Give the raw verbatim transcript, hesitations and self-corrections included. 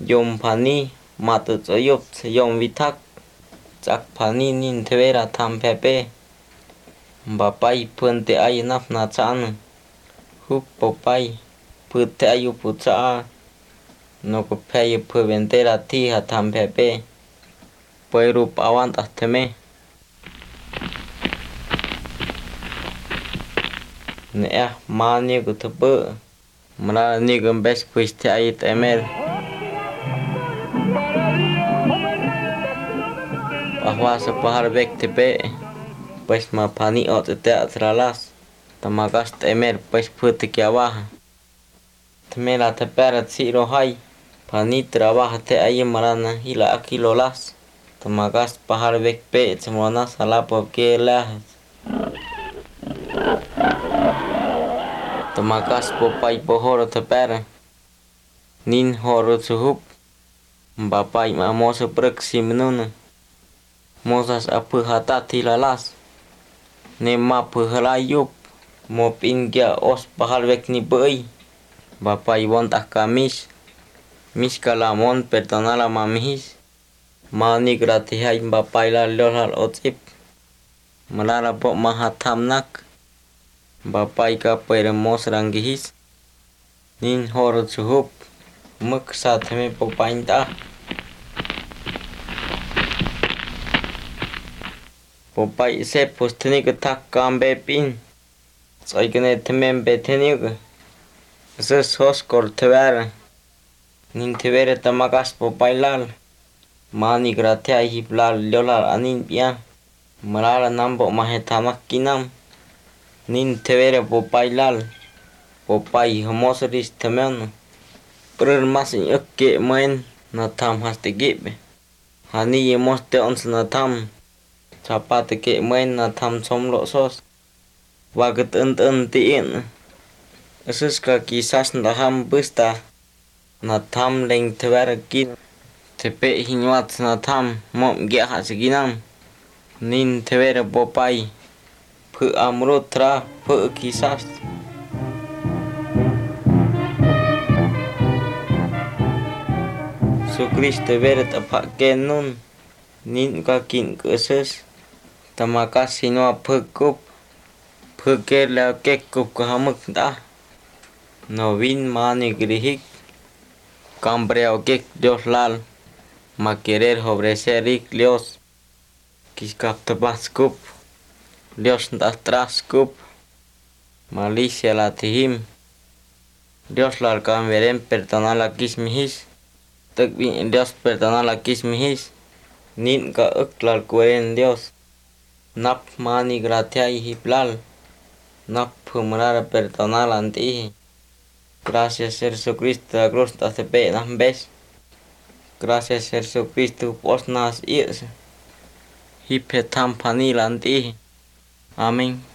Yom phani matu tsoyup yom vitak chak phani nin thevera tham pepe bapai punte ay naf na chan hup popai pute ayu pucha no ko phay pu ventera thi ha tham pepe pero pawan tahteme ne mani ko thpe mara ni gambes puiste ay temer ahwa sa pahar bek tepe pues ma phani ot te atralas tamagas temer pues pute que abajo temera te pera siro hay phani trabaja te ay marana hila akilolas tamagas pahar bek pe semona sala porque la tamagas popai pohoro te pera nin horo suhup bapai ma moso proximnuna mosas apu hatati lalas ne ma pu halayup mo pingya os pahal vek ni boi bapai wonta kamis mis kalamon perdonala mamihis mani grati hay bapai la lolal otip malara po mahatamnak bapai ka pere mos rangihis nin horo suhup muk sathme popainta popai se postni ka thak kambe pin soikene themen beteni ka se sos kor thwer nin thwer tamagas popai lal mani gratia hi blal lolal anin pia malala nambo mahetamak kinam nin thwer popai lal popai homosris themen prur mas okke men na tham haste gebe hani yemos te ons na tham chapate ke men na tham somlo sos wagat ent entin esus ka kisas ndaham busta na tham leng twer kin tepe hinwat na tham mom ge hasiginam nin twer popai phu amrutra phu kisas su Cristo veret apaken nun nin ka kin kusus tamakas sino aphukup phuke la kek kup ka hamuk da novin mani grihik cambreo kek Dios lal ma querer ofrecer Dios kis kaptabas kup Dios ndatras kup malicia la tihim Dios lal kamveren perdonar la kismihis tak bin Dios perdonar la kismihis nin ka uklal kuen Dios nap mani gratia y plal nap pumara perdonar anti gracias Jesucristo la cruz ta se pe nam bes gracias Jesucristo posnas is hipetam pani lanti amen.